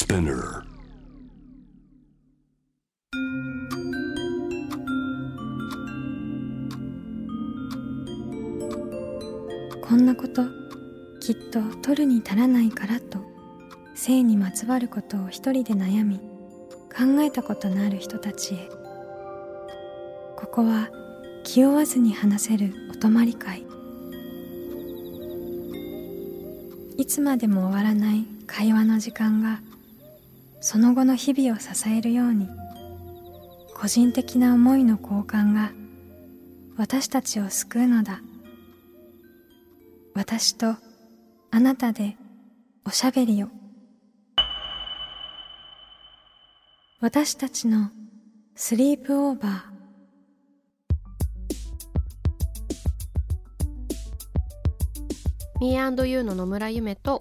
Spinner。 こんなこときっと取るに足らないからと性にまつわることを一人で悩み考えたことのある人たちへ、ここは気負わずに話せるお泊まり会。いつまでも終わらない会話の時間がその後の日々を支えるように、個人的な思いの交換が私たちを救うのだ。私とあなたでおしゃべりを。私たちのスリープオーバー。 Me&You の野村ゆめと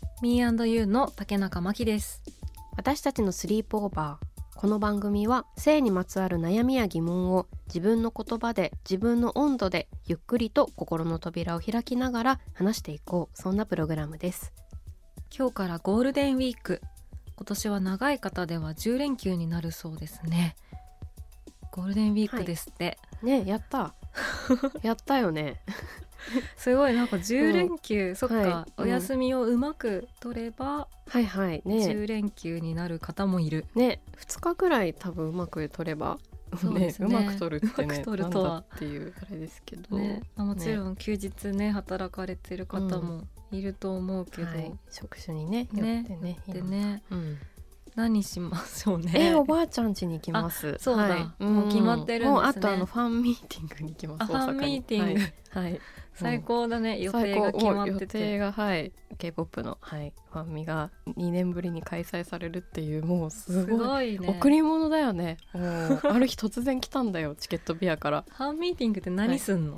Me&You の竹中真希です。 私たちのスリープオーバー。この番組は性にまつわる悩みや疑問を自分の言葉で自分の温度でゆっくりと心の扉を開きながら話していこう、そんなプログラムです。 今日からゴールデンウィーク。今年は長い方では10連休になるそうですね。ゴールデンウィークですって、 ね、やったやったよねすごいなんか10連休、そっか、 はい、 お休みをうまく取れば、 はいはいね、 10連休になる方もいるね。2日ぐらい多分うまく取ればそうですね、 うまく取るってね、 うまく取るとはなんだっていうあれですけど、 ね、もちろん休日ね働かれてる方もいると思うけど、 はい、職種にねよってねでね、 うん、 何しましょうね。 おばあちゃん家に行きます。 そうだ、 はい、 もう決まってるんですね。 もうあとファンミーティングに行きます。 ファンミーティング、 はいはい、 最高だね。予定が決まってて、 予定が、はい、K-POP の、はい、ファンミが2年ぶりに開催されるっていう、もうすごいね、 贈り物だよね。もうある日突然来たんだよチケットビアから。 ファンミーティングって何すんの？ はい、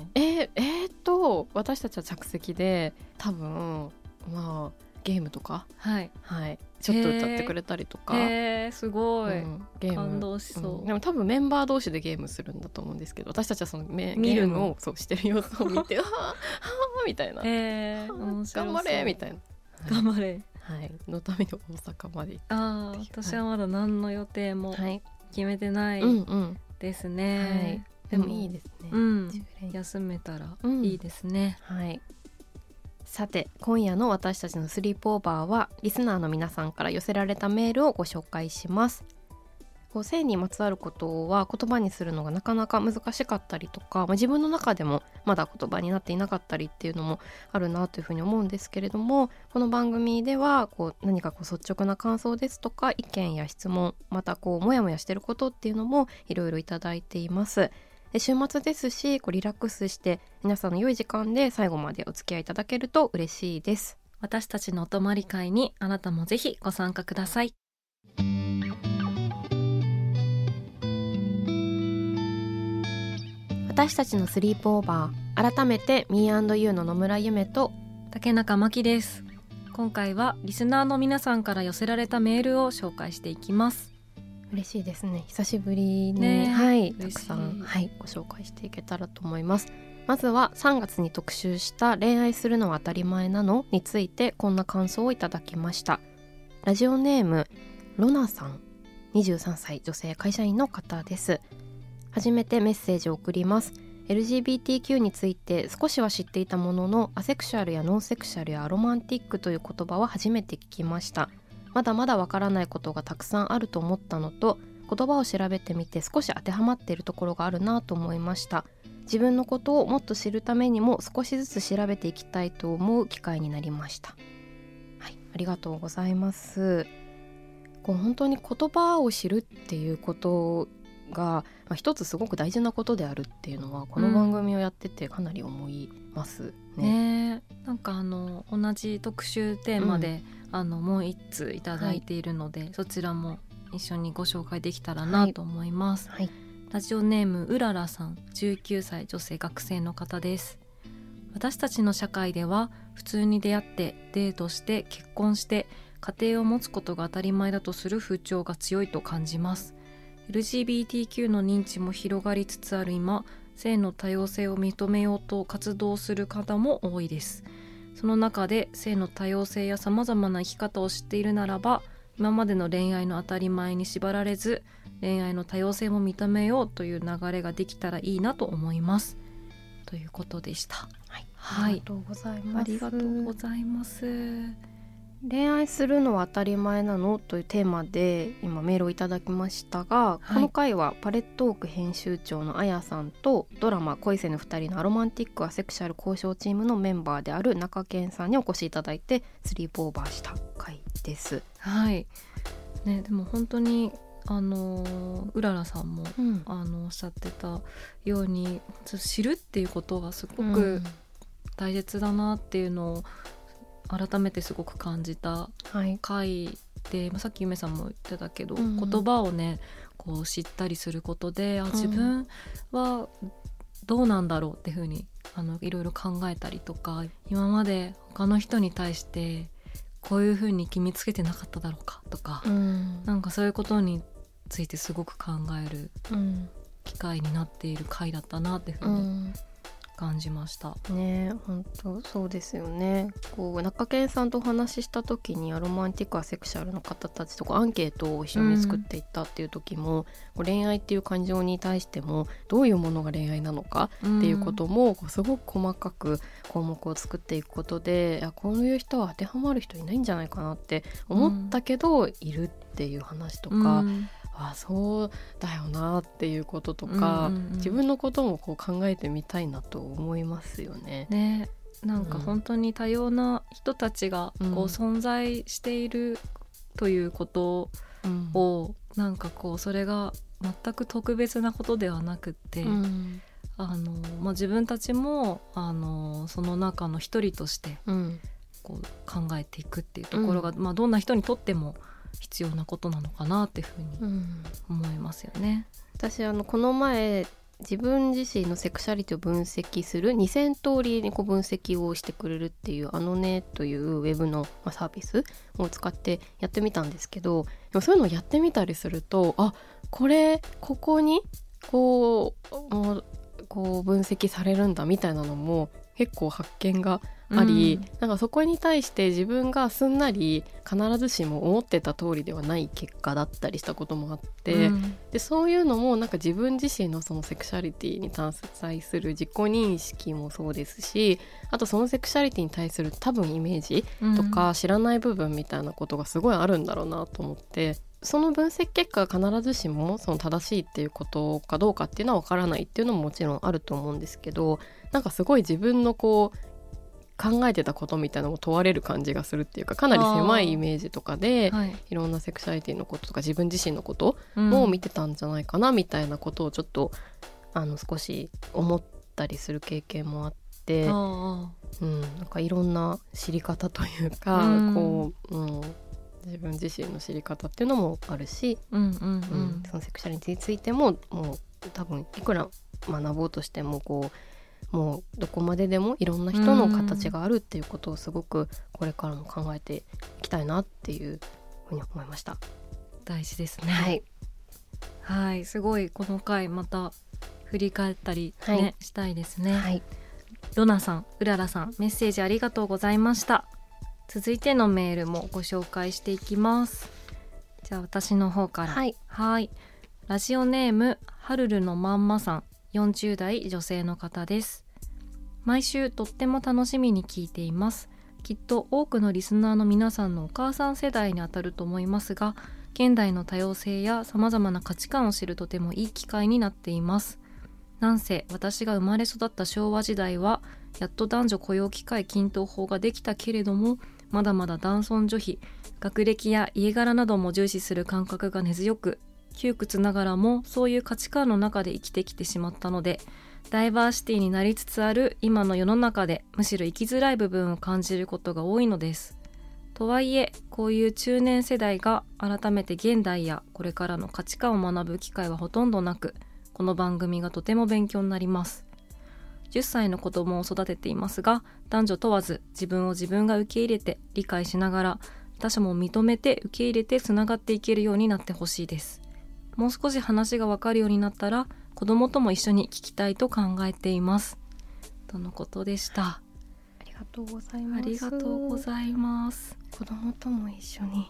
私たちは着席で多分まあゲームとか、 はいはい、ちょっと歌ってくれたりとか、 すごい、 ゲーム感動しそう、 でも多分メンバー同士でゲームするんだと思うんですけど、私たちはそのゲームをそうしてる様子を見てはあみたいな、 面白そう、 頑張れみたいな、 頑張れ、 はい、のために大阪まで行って、 私はまだ何の予定も決めてないですね、 はい、でもいいですね、 休めたらいいですね、 はい。さて今夜の私たちのスリープオーバーはリスナーの皆さんから寄せられたメールをご紹介します。性にまつわることは言葉にするのがなかなか難しかったりとか、自分の中でもまだ言葉になっていなかったりっていうのもあるなというふうに思うんですけれども、この番組では何か率直な感想ですとか意見や質問、またモヤモヤしてることっていうのもいろいろいただいています。で週末ですしリラックスして皆さんの良い時間で最後までお付き合いいただけると嬉しいです。 私たちのお泊まり会にあなたもぜひご参加ください。 私たちのスリープオーバー、改めて Me&You の野村ゆめと竹中真希です。今回はリスナーの皆さんから寄せられたメールを紹介していきます。 嬉しいですね、久しぶりに、はい、たくさん、はい、ご紹介していけたらと思います。まずは3月に特集した恋愛するのは当たり前なのについてこんな感想をいただきました。ラジオネームロナさん、23歳女性会社員の方です。初めてメッセージを送ります。 LGBTQ について少しは知っていたものの、アセクシュアルやノンセクシャルやアロマンティックという言葉は初めて聞きました。まだまだわからないことがたくさんあると思ったのと、言葉を調べてみて少し当てはまっているところがあるなと思いました。自分のことをもっと知るためにも少しずつ調べていきたいと思う機会になりました。はい、ありがとうございます。本当に言葉を知るっていうことが、一つすごく大事なことであるっていうのはこの番組をやっててかなり思いますね。 なんか同じ特集テーマで、もう一通いただいているので、そちらも一緒にご紹介できたらなと思います。はい、ラジオネームうららさん、19歳女性学生の方です。私たちの社会では普通に出会ってデートして結婚して家庭を持つことが当たり前だとする風潮が強いと感じます。 LGBTQ の認知も広がりつつある今、性の多様性を認めようと活動する方も多いです。その中で性の多様性やさまざまな生き方を知っているならば、 今までの恋愛の当たり前に縛られず、恋愛の多様性も認めようという流れができたらいいなと思います、ということでした。 ありがとうございます。 ありがとうございます。 恋愛するのは当たり前なのというテーマで今メールをいただきましたが、この回はパレットーク編集長のあやさんとドラマ恋せぬ2人のアロマンティックアセクシャル交渉チームのメンバーである中堅さんにお越しいただいてスリープオーバーした回です。 はいね、でも本当にうららさんも、おっしゃってたように知るっていうことがすごく大切だなっていうのを改めてすごく感じた回で、さっきゆめさんも言ってたけど、言葉をねこう知ったりすることで、自分はどうなんだろうっていうふうにいろいろ考えたりとか、今まで他の人に対してこういうふうに決めつけてなかっただろうかとか、なんかそういうことについてすごく考える機会になっている回だったなっていうふうに感じましたね。本当そうですよね。こう中堅さんとお話しした時にアロマンティックアセクシャルの方たちとアンケートを一緒に作っていったっていう時も、恋愛っていう感情に対してもどういうものが恋愛なのかっていうこともすごく細かく項目を作っていくことで、こういう人は当てはまる人いないんじゃないかなって思ったけど、いるっていう話とか、そうだよなっていうこととか、自分のこともこう考えてみたいなと思いますよね。 なんか本当に多様な人たちがこう存在しているということを、なんかこうそれが全く特別なことではなくって、自分たちもその中の一人としてこう考えていくっていうところが、どんな人にとっても必要なことなのかなっていうふうに思いますよね。 私この前自分自身のセクシャリティを分析する2000通りにこう分析をしてくれるっていうねというウェブのサービスを使ってやってみたんですけど、でもそういうのをやってみたりすると、ここにこう分析されるんだみたいなのも結構発見があり、なんかそこに対して自分がすんなり必ずしも思ってた通りではない結果だったりしたこともあって、でそういうのもなんか自分自身のそのセクシャリティに対する自己認識もそうですし、あとそのセクシャリティに対する多分イメージとか知らない部分みたいなことがすごいあるんだろうなと思って、その分析結果が必ずしもその正しいっていうことかどうかっていうのは分からないっていうのももちろんあると思うんですけど、なんかすごい自分のこう考えてたことみたいなのも問われる感じがするっていうか、かなり狭いイメージとかでいろんなセクシャリティのこととか自分自身のことも見てたんじゃないかなみたいなことをちょっと少し思ったりする経験もあって、なんかいろんな知り方というか、自分自身の知り方っていうのもあるし、そのセクシャリティについてももう多分いくら学ぼうとしてももうどこまででもいろんな人の形があるっていうことをすごくこれからも考えていきたいなっていうふうに思いました。 大事ですね。はい、すごいこの回また振り返ったり、したいですね。ロナさん、うららさん、メッセージありがとうございました。続いてのメールもご紹介していきます。じゃあ私の方から。ラジオネームはるるのまんまさん、40代女性の方です。毎週とっても楽しみに聞いています。きっと多くのリスナーの皆さんのお母さん世代にあたると思いますが、現代の多様性やさまざまな価値観を知るとてもいい機会になっています。なんせ私が生まれ育った昭和時代はやっと男女雇用機会均等法ができたけれども、まだまだ男尊女卑、学歴や家柄なども重視する感覚が根強く、窮屈ながらもそういう価値観の中で生きてきてしまったので、ダイバーシティになりつつある今の世の中でむしろ生きづらい部分を感じることが多いのです。とはいえこういう中年世代が改めて現代やこれからの価値観を学ぶ機会はほとんどなく、この番組がとても勉強になります。10歳の子供を育てていますが、男女問わず自分を自分が受け入れて理解しながら、他者も認めて受け入れてつながっていけるようになってほしいです。もう少し話が分かるようになったら子供とも一緒に聞きたいと考えています、とのことでした。 ありがとうございます。 ありがとうございます。 子供とも一緒に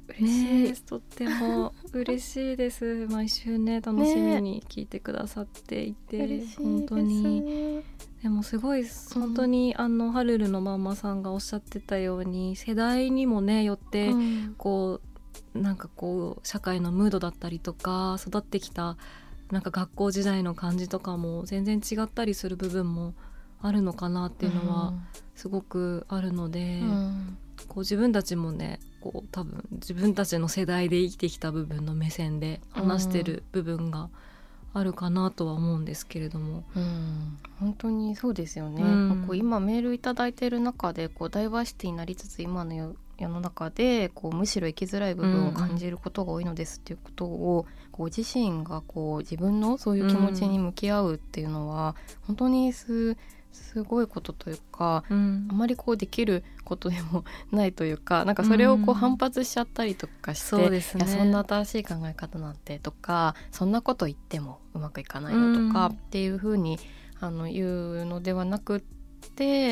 嬉しいです。とっても嬉しいです毎週ね楽しみに聞いてくださっていて、 嬉しいです。 本当にでもすごい本当に、ハルルのママさんがおっしゃってたように世代にもねよってこう、なんかこう社会のムードだったりとか育ってきたなんか学校時代の感じとかも全然違ったりする部分もあるのかなっていうのはすごくあるので、こう自分たちもねこう多分自分たちの世代で生きてきた部分の目線で話してる部分があるかなとは思うんですけれども、 本当にそうですよね、こう今メールいただいている中でこうダイバーシティになりつつ今の世の中でこうむしろ生きづらい部分を感じることが多いのですっていうことを、こう自身がこう自分のそういう気持ちに向き合うっていうのは本当にすごいことというか、あまりこうできることでもないというか、なんかそれをこう反発しちゃったりとかして、 そうですね、 いやそんな新しい考え方なんてとかそんなこと言ってもうまくいかないのとかっていう風に言うのではなくって、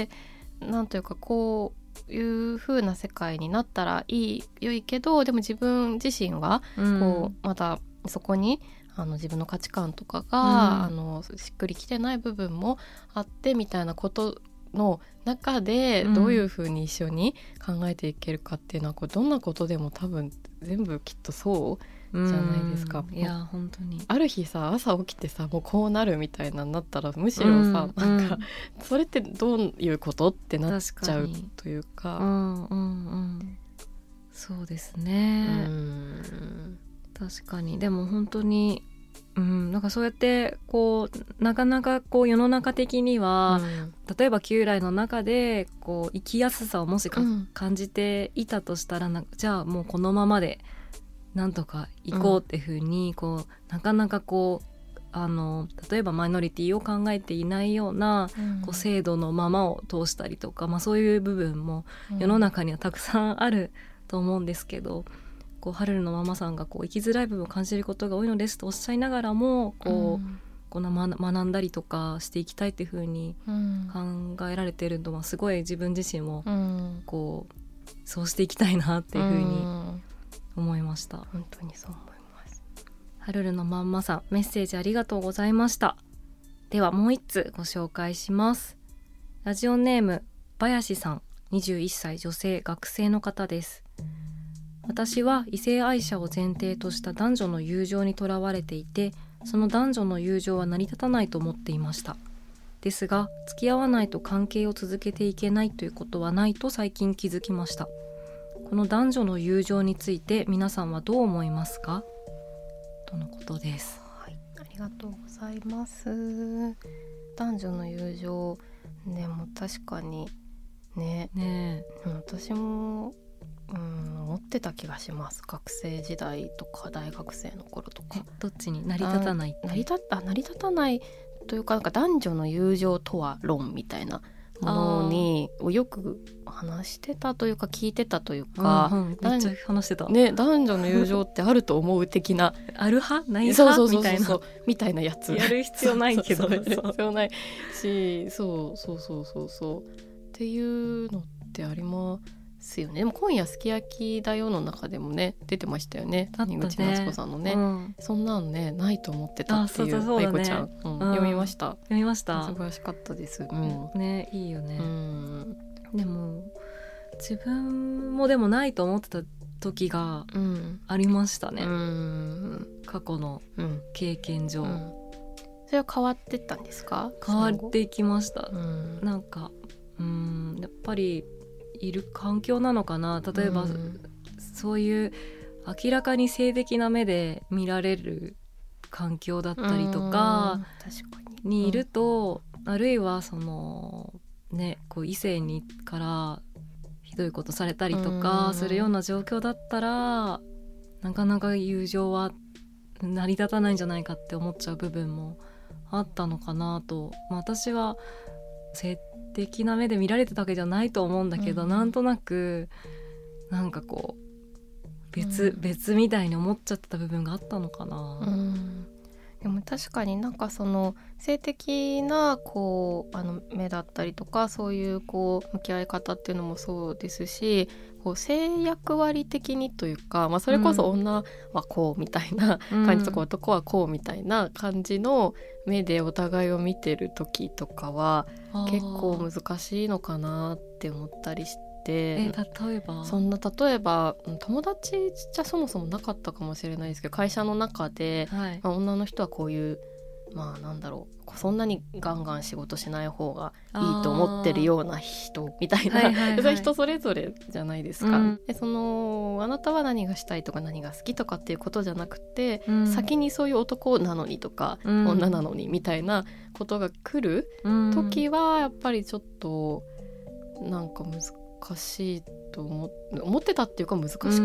なんというかこういう風な世界になったら良いけど、でも自分自身はこうまたそこに自分の価値観とかが、しっくりきてない部分もあってみたいなことの中でどういうふうに一緒に考えていけるかっていうのは、こうどんなことでも多分全部きっとそうじゃないですか。 いや本当にある日さ朝起きてさもうこうなるみたいなになったらむしろさ、なんかそれってどういうことってなっちゃうというか、 そうですね、確かに。でも本当に、なんかそうやってこうなかなかこう世の中的には、例えば旧来の中でこう生きやすさをもし感じていたとしたら、じゃあもうこのままでなんとか行こうっていうふうに、こうなかなかこう例えばマイノリティを考えていないような、こう制度のままを通したりとか、そういう部分も世の中にはたくさんあると思うんですけど、こうハルルのママさんがこう生きづらい部分を感じることが多いのですとおっしゃいながらもこう学んだりとかしていきたいっていう風に考えられているのはすごい自分自身もこうそうしていきたいなっていう風に思いました。 本当にそう思います。 ハルルのママさんメッセージありがとうございました。ではもう一つご紹介します。ラジオネームバヤシさん、21歳女性学生の方です。私は異性愛者を前提とした男女の友情にとらわれていて、その男女の友情は成り立たないと思っていました。ですが付き合わないと関係を続けていけないということはないと最近気づきました。この男女の友情について皆さんはどう思いますか、とのことです。 はい、ありがとうございます。男女の友情でも確かにね、私も思ってた気がします。学生時代とか大学生の頃とか。 どっちに成り立たないって成り立たないというか、なんか男女の友情とは論みたいなものにをよく話してたというか聞いてたというか、 めっちゃ話してたね、男女の友情ってあると思う的なある派ない派みたいなみたいなやつやる必要ないけどやる必要ないし、そうっていうのってありますよね。でも今夜すき焼きだよの中でもね出てましたよね、谷口夏子さんのね、そんなのねないと思ってたっていう愛子ちゃん、読みました。 素晴らしかったです。 ね、いいよね。でも自分もでもないと思ってた時がありましたね、過去の経験上、 それは変わってったんですか？ 変わっていきました。なんかやっぱりいる環境なのかな。例えば、そういう明らかに性的な目で見られる環境だったりとかにいると、あるいはそのねこう異性にからひどいことされたりとかするような状況だったら、なかなか友情は成り立たないんじゃないかって思っちゃう部分もあったのかなと。私は性的な目で見られてたわけじゃないと思うんだけど、なんとなくなんかこう別みたいに思っちゃってた部分があったのかな。 でも確かになんかその性的なこう目だったりとかそういうこう向き合い方っていうのもそうですし、こう性役割的にというか、それこそ女はこうみたいな感じとか、男はこうみたいな感じの目でお互いを見てる時とかは結構難しいのかなって思ったりして。例えば友達じゃそもそもなかったかもしれないですけど、会社の中で、女の人はこういうなんだろう、そんなにガンガン仕事しない方がいいと思ってるような人みたいな、それ人それぞれじゃないですか、であなたは何がしたいとか何が好きとかっていうことじゃなくて、先にそういう男なのにとか、女なのにみたいなことが来る時はやっぱりちょっとなんか難しいと思ってたっていうか難しかった、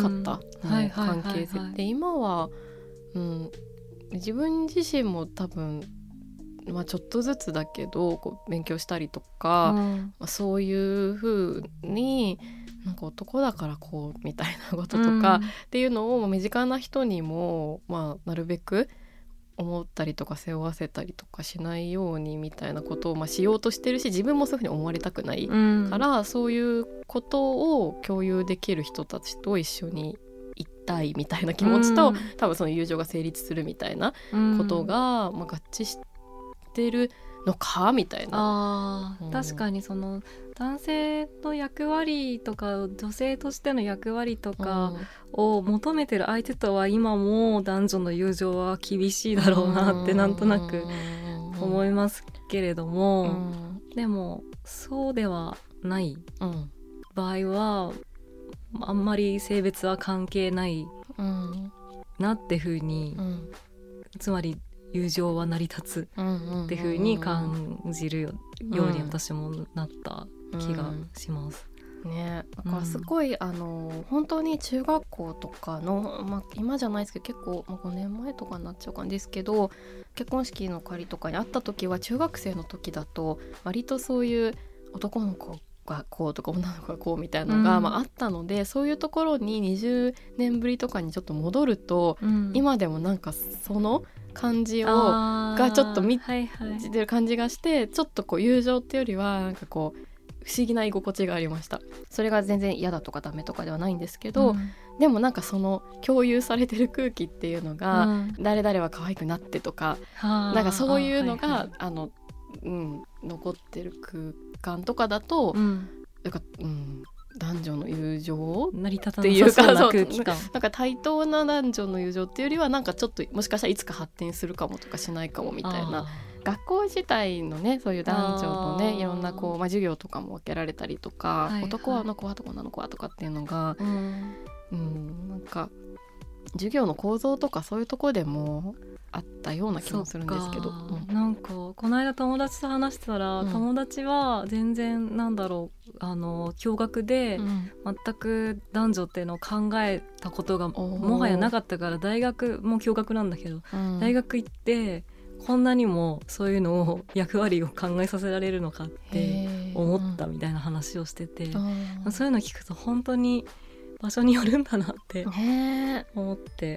関係性って今は、自分自身も多分、ちょっとずつだけどこう勉強したりとか、そういう風になんか男だからこうみたいなこととか、っていうのを身近な人にも、なるべく思ったりとか背負わせたりとかしないようにみたいなことをしようとしてるし、自分もそういうふうに思われたくないから、そういうことを共有できる人たちと一緒にいたいみたいな気持ちと、多分その友情が成立するみたいなことが、合致してるのかみたいな。 確かにその男性の役割とか女性としての役割とかを求めてる相手とは今も男女の友情は厳しいだろうなってなんとなく思いますけれども、でもそうではない場合はあんまり性別は関係ないなってふうに、つまり友情は成り立つってふうに感じるように私もなった気がします。 ね、だからすごい、本当に中学校とかの、今じゃないですけど結構、5年前とかになっちゃうかんですけど、結婚式の仮とかに会った時は中学生の時だと割とそういう男の子がこうとか女の子がこうみたいなのが、あったので、そういうところに20年ぶりとかにちょっと戻ると、今でもなんかその感じがちょっと見てる感じがして、ちょっとこう友情っていうよりはなんかこう不思議な居心地がありました。それが全然嫌だとかダメとかではないんですけど、でもなんかその共有されてる空気っていうのが、誰々は可愛くなってとか、なんかそういうのが残ってる空間とかだと、なんか男女の友情成り立たなさそうな空気感、 なんか対等な男女の友情っていうよりはなんかちょっともしかしたらいつか発展するかもとかしないかもみたいな、学校自体のねそういう男女のねいろんなこう、授業とかも分けられたりとか、男はあの子はとか女の子はとかっていうのが、なんか授業の構造とかそういうところでもあったような気もするんですけど、 なんかこの間友達と話してたら、友達は全然なんだろう共学で全く男女っていうのを考えたことがもはやなかったから、大学も共学なんだけど、大学行ってこんなにもそういうのを役割を考えさせられるのかって思ったみたいな話をしてて、そういうの聞くと本当に場所によるんだなって思って、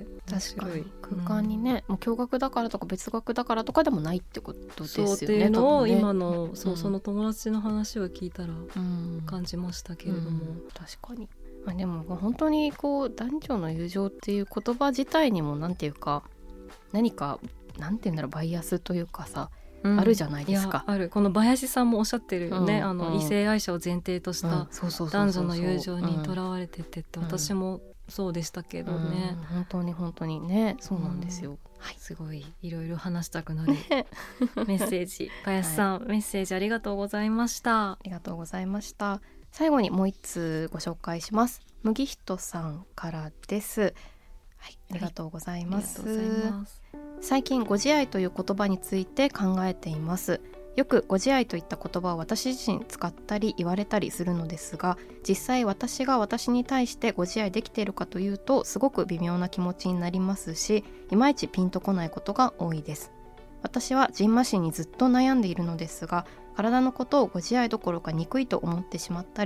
確かに空間にね、もう共学だからとか別学だからとかでもないってことですよね。 そうっていうのを今の、その友達の話を聞いたら感じましたけれども、 確かに、でも本当にこう男女の友情っていう言葉自体にもなんていうか何かなんていうんだろう、バイアスというかさ、あるじゃないですか。 ある。この林さんもおっしゃってるよね、異性愛者を前提とした男女の友情にとらわれててって、私もそうでしたけどね、 本当にね、そうなんですよ、 すごいいろいろ話したくなるメッセージ林さん、メッセージありがとうございました。 ありがとうございました。最後にもう一通ご紹介します。麦人さんからです。ありがとうございます。最近ご自愛という言葉について考えています。よくご自愛といった言葉を私自身使ったり言われたりするのですが、実際私が私に対してご自愛できているかというとすごく微妙な気持ちになりますし、いまいちピンとこないことが多いです。私は蕁麻疹にずっと悩んでいるのですが、体のことをご自愛どころか憎いと思ってしまったり、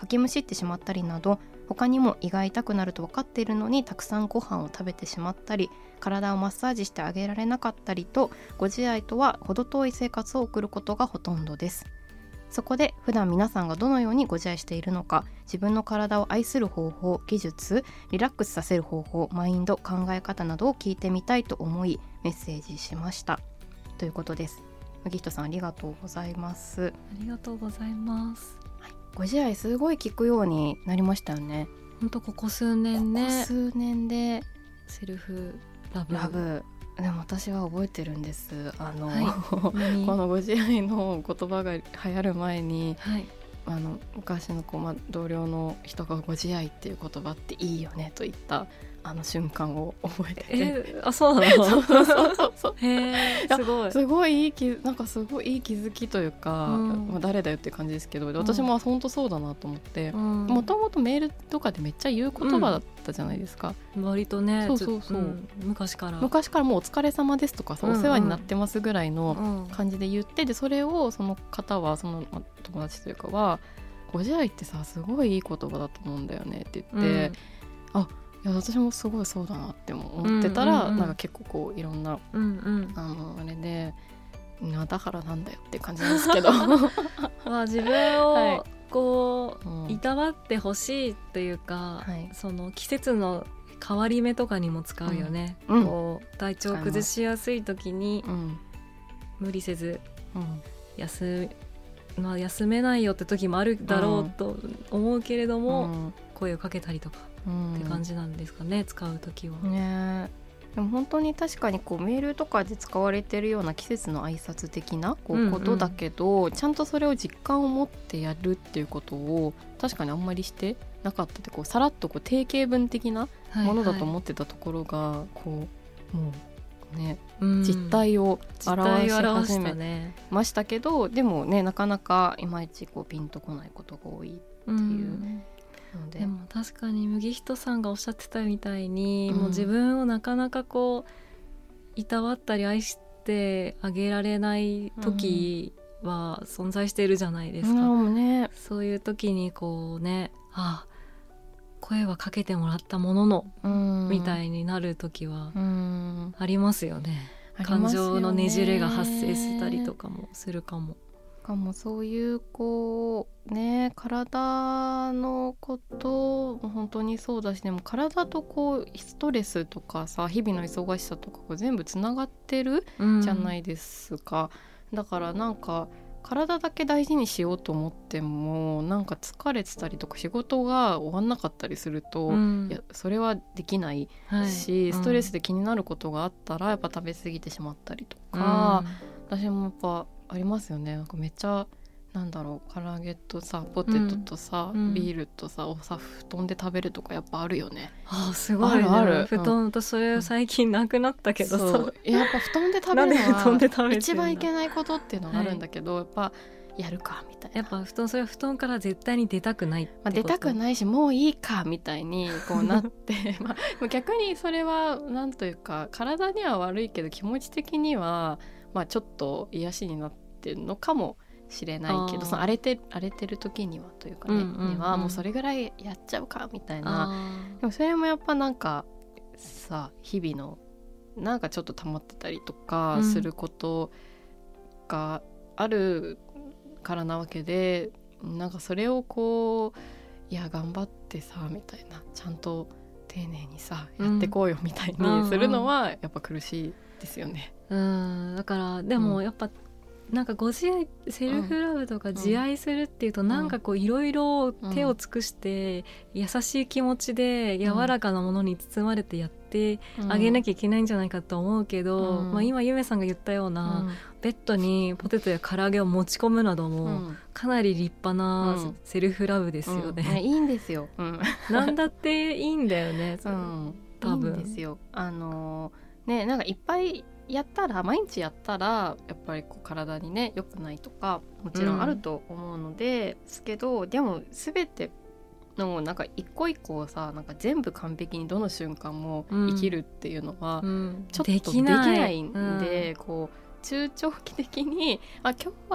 かきむしってしまったりなど、他にも胃が痛くなると分かっているのにたくさんご飯を食べてしまったり、体をマッサージしてあげられなかったりと、ご自愛とは程遠い生活を送ることがほとんどです。そこで普段皆さんがどのようにご自愛しているのか、自分の体を愛する方法、技術、リラックスさせる方法、マインド、考え方などを聞いてみたいと思いメッセージしましたということです。麦人さんありがとうございます。 ありがとうございます、 はい、ご自愛すごい聞くようになりましたよね。 ほんとここ数年ね、 ここ数年でセルフラブでも私は覚えてるんです。 はい、 このご自愛の言葉が流行る前に、 はい、 昔の同僚の人がご自愛っていう言葉っていいよねと言った瞬間を覚えてて、 そうなのそうへー、 すごいいいなんかすごいいい気づきというか、誰だよっていう感じですけど、私も本当そうだなと思って、もともとメールとかでめっちゃ言う言葉だったじゃないですか、 割とね、 そう、 昔からもうお疲れ様ですとかさ、お世話になってますぐらいの感じで言って、でそれをその方は友達というかは、ご自愛ってさすごいいい言葉だと思うんだよねって言って、いや私もすごいそうだなって思ってたら、なんか結構こういろんな、あれでだからなんだよって感じなんですけど自分をこう、いたわってほしいというか、その季節の変わり目とかにも使うよね、こう体調崩しやすい時に、無理せず、休めないよって時もあるだろうと思うけれども、声をかけたりとかって感じなんですかね、使う時はね。でも本当に確かにこうメールとかで使われてるような季節の挨拶的なことだけど、ちゃんとそれを実感を持ってやるっていうことを確かにあんまりしてなかったって、こうさらっとこう定型文的なものだと思ってたところが、こうもうね、実態を表し始めましたけど、でもねなかなかいまいちこうピンとこないことが多いっていうので、 でも確かに麦人さんがおっしゃってたみたいに、もう自分をなかなかこういたわったり愛してあげられない時は存在しているじゃないですか、そういう時にこうね、声はかけてもらったものの、みたいになる時はありますよね。感情のねじれが発生したりとかもするかも。 そういうこうね、体のことも本当にそうだし、でも体とこうストレスとかさ、日々の忙しさとかが全部つながってるじゃないですか、だからなんか体だけ大事にしようと思っても、なんか疲れてたりとか仕事が終わんなかったりすると、いやそれはできないし、ストレスで気になることがあったらやっぱ食べ過ぎてしまったりとか、私もやっぱありますよね。なんかめっちゃなんだろう、唐揚げとさポテトとさ、ビールとさをさ布団で食べるとかやっぱあるよね。 すごいね。ある布団とそれ最近なくなったけどさ、 やっぱ布団で食べるのは一番いけないことっていうのがあるんだけど、やっぱやるかみたいな、 やっぱそれは布団から絶対に出たくないってこと、 出たくないしもういいかみたいにこうなって逆にそれはなんというか体には悪いけど気持ち的にはちょっと癒しになってるのかもしれないけど、その荒れてる時にはというかね、にはもうそれぐらいやっちゃうかみたいな。でもそれもやっぱなんかさ、日々のなんかちょっと溜まってたりとかすることがあるからなわけで、なんかそれをこういや頑張ってさみたいな、ちゃんと丁寧にさやってこうよみたいにするのはやっぱ苦しいですよね。 だからでもやっぱ、なんかご自愛、セルフラブとか自愛するっていうと、なんかこういろいろ手を尽くして優しい気持ちで柔らかなものに包まれてやってあげなきゃいけないんじゃないかと思うけど、今ゆめさんが言ったような、ベッドにポテトや唐揚げを持ち込むなども、かなり立派なセルフラブですよね。 いいんですよ、 なんだっていいんだよね、多分いいんですよ。ね、なんかいっぱいやったら、毎日やったらやっぱりこう体にね良くないとかもちろんあると思うのですけど、でも全てのなんか一個一個をさ、なんか全部完璧にどの瞬間も生きるっていうのはちょっとできないんで、こう中長期的に今日はちょっ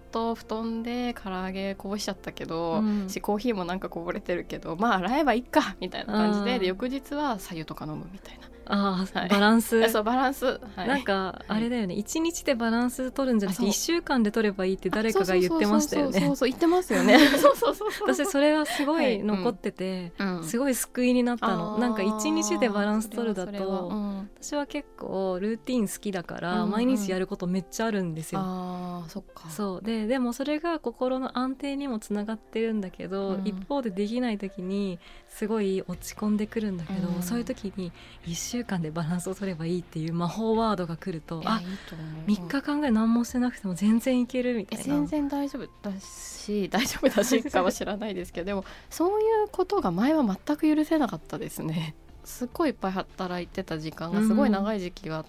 と布団で唐揚げこぼしちゃったけど、 うん、 コーヒーもなんかこぼれてるけどまあ洗えばいいかみたいな感じ で翌日は白湯とか飲むみたいな。 あ、 はい、 バランスそうバランス、はい、 なんかあれだよね、1日でバランス取るんじゃなくて1週間で取ればいいって誰かが言ってましたよね。 そう言ってますよねそう私それはすごい残ってて、はい、うん、すごい救いになったの。なんか1日でバランス取るだと、うん、私は結構ルーティン好きだから、毎日やることめっちゃあるんですよ。 あ、そっか。 そうでもそれが心の安定にもつながってるんだけど、一方でできない時にすごい落ち込んでくるんだけど、そういう時に1週間でバランスを取ればいいっていう魔法ワードが来ると、あ、3日間ぐらい何もしてなくても全然いけるみたいな。 全然大丈夫だしかもしれないですけどでもそういうことが前は全く許せなかったですね。すっごいいっぱい働いてた時間がすごい長い時期があって、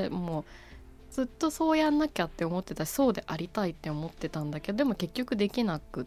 もうずっとそうやんなきゃって思ってたし、そうでありたいって思ってたんだけど、でも結局できなくって、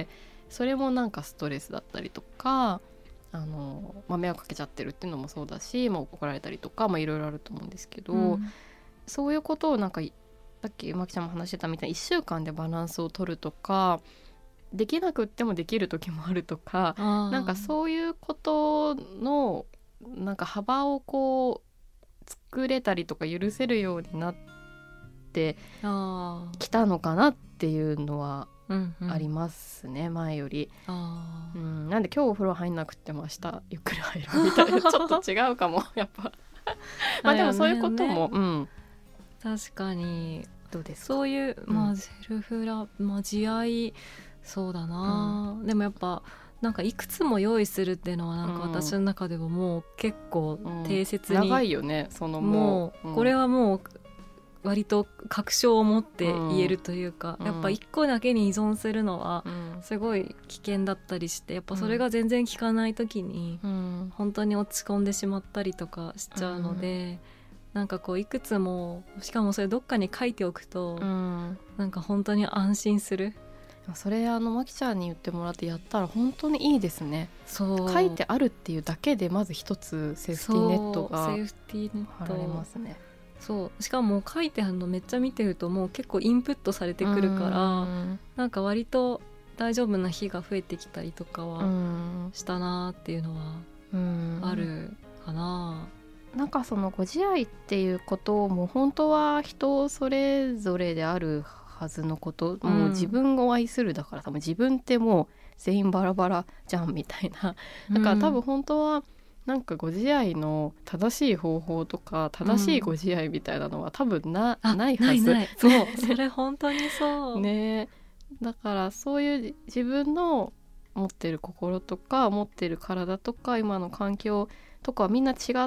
それもなんかストレスだったりとか、迷惑かけちゃってるっていうのもそうだし、怒られたりとかいろいろあると思うんですけど、そういうことをなんかさっきまきちゃんも話してたみたいに1週間でバランスを取るとか、できなくってもできる時もあるとか、なんかそういうことのなんか幅をこう作れたりとか許せるようになってきたのかなっていうのはありますね、前より。なんで今日お風呂入んなくっても明日ゆっくり入るみたいなちょっと違うかもやっぱでもそういうことも、 確かにどうですか。 そういう、セルフラ自愛、そうだな、でもやっぱなんかいくつも用意するっていうのはなんか私の中ではもう結構定説に、 長いよね。 もうこれはもう割と確証を持って言えるというか、やっぱ一個だけに依存するのはすごい危険だったりして、やっぱそれが全然効かない時に本当に落ち込んでしまったりとかしちゃうので、なんかこういくつも、しかもそれどっかに書いておくと、なんか本当に安心する。 それまきちゃんに言ってもらってやったら本当にいいですね。そう書いてあるっていうだけでまず一つセーフティーネットが張られますね。 そうしかも書いてあるのめっちゃ見てるともう結構インプットされてくるから、なんか割と大丈夫な日が増えてきたりとかはしたなっていうのはあるかな。 なんかそのご自愛っていうことも本当は人それぞれであるはずのこと、もう自分を愛するだから多分自分ってもう全員バラバラじゃんみたいな、だから多分本当はなんかご自愛の正しい方法とか正しいご自愛みたいなのは多分ないはず。 ないそうそれ本当にそうね。だからそういう自分の持ってる心とか持ってる体とか今の環境とかはみんな違って、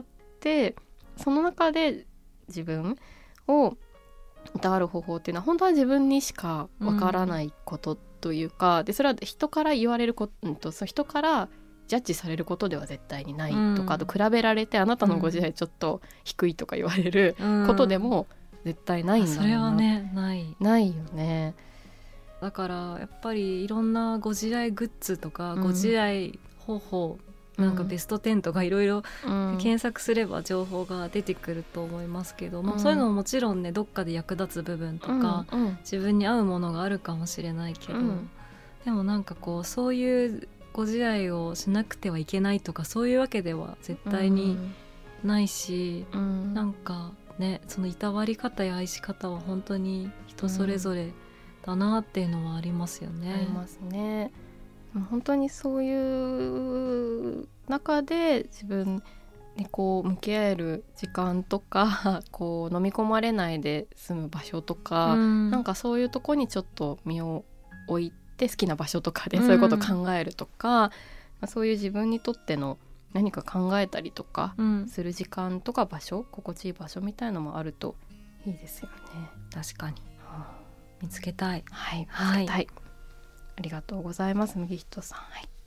その中で自分をいたわる方法っていうのは本当は自分にしかわからないことというか、でそれは人から言われることと、人からジャッジされることでは絶対にないとか、あと比べられてあなたのご自愛ちょっと低いとか言われることでも絶対ないんだろうな。 それはねないよね。 だからやっぱりいろんなご自愛グッズとか、ご自愛方法なんかベスト10とかいろいろ検索すれば情報が出てくると思いますけど、そういうのももちろんねどっかで役立つ部分とか、自分に合うものがあるかもしれないけど、でもなんかこうそういうご自愛をしなくてはいけないとかそういうわけでは絶対にないし、なんかねそのいたわり方や愛し方は本当に人それぞれだなっていうのはありますよね。 ありますね。本当にそういう中で自分にこう向き合える時間とかこう飲み込まれないで済む場所とか、なんかそういうとこにちょっと身を置いて好きな場所とかでそういうことを考えるとか、そういう自分にとっての何か考えたりとかする時間とか場所、心地いい場所みたいのもあるといいですよね。 確かに、見つけたい。 はい、見つけたい。ありがとうございます、麦人さん。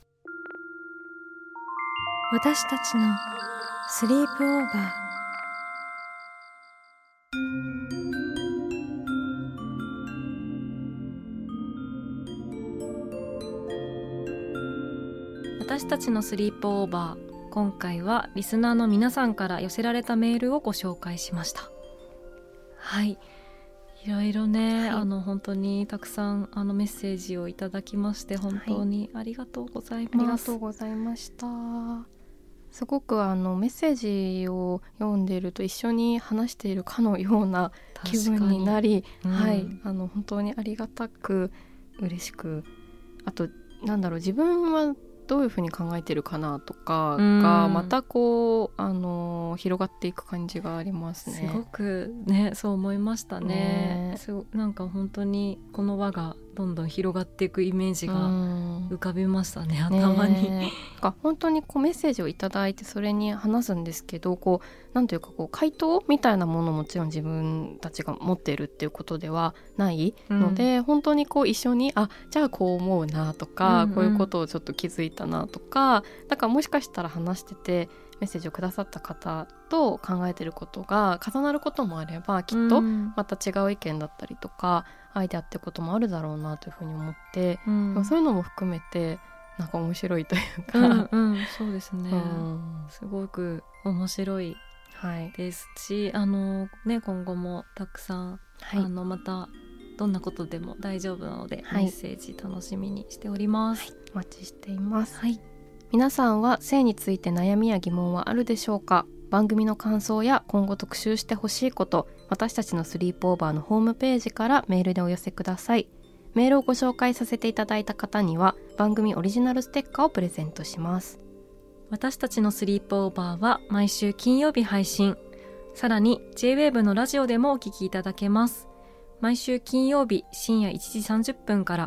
私たちのスリープオーバー。 私たちのスリープオーバー、今回はリスナーの皆さんから寄せられたメールをご紹介しました。はい、 いろいろね、本当にたくさんメッセージをいただきまして本当にありがとうございます、 ありがとうございました。すごくメッセージを読んでいると一緒に話しているかのような気分になり、はい、本当にありがたく嬉しく、あとなんだろう、自分はどういうふうに考えてるかなとかがまたこう広がっていく感じがありますね。 すごくね、そう思いましたね。なんか本当にこの輪がどんどん広がっていくイメージが浮かびましたね、頭に。 本当にこうメッセージをいただいてそれに話すんですけど、こうなんというかこう回答みたいなものもちろん自分たちが持っているっていうことではないので、本当にこう一緒にじゃあこう思うなとか、こういうことをちょっと気づいたなとか、だからもしかしたら話しててメッセージをくださった方と考えてることが重なることもあれば、きっとまた違う意見だったりとかアイデアってこともあるだろうなというふうに思って、そういうのも含めてなんか面白いというか、 そうですね、すごく面白いですし、今後もたくさん、またどんなことでも大丈夫なので、メッセージ楽しみにしております、 お待ちしています。皆さんは性について悩みや疑問はあるでしょうか。番組の感想や今後特集してほしいこと、私たちのスリープオーバーのホームページからメールでお寄せください。メールをご紹介させていただいた方には番組オリジナルステッカーをプレゼントします。 私たちのスリープオーバーは毎週金曜日配信、さらに J-WAVE のラジオでもお聞きいただけます。毎週金曜日深夜1時30分から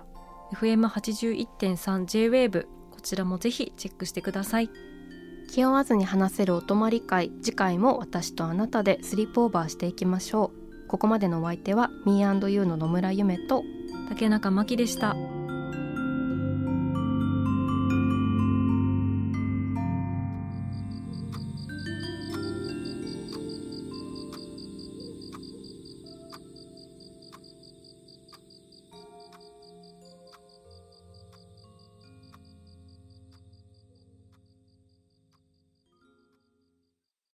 FM81.3 J-WAVE、 こちらもぜひチェックしてください。 気負わずに話せるお泊まり会、次回も私とあなたでスリープオーバーしていきましょう。ここまでのお相手は Me&You の野村ゆめと竹中真希でした。